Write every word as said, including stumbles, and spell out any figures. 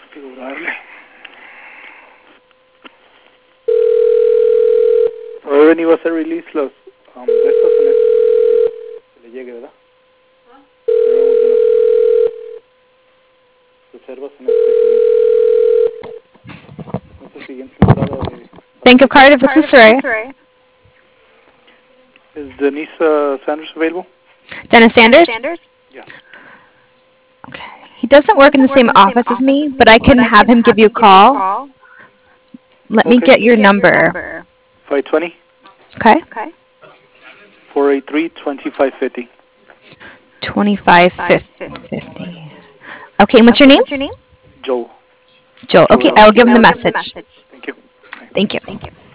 Configurarle. Hoy venimos a hacer release los um, de estos en este, que le llegue, ¿verdad? Reservas en este, este siguiente entrada de... Bank of Cardiff, this is Soraya. Is Denise uh, Sanders available? Dennis Sanders? Yeah. Okay. He doesn't work in the same office as me, but I can have him give you a call. Let me Okay. get your number. five two zero, Okay. four eight three, two five five zero. twenty-five fifty. Okay, and what's your name? Joel. Joel. Okay, I'll give him the message. Thank you. Thank you.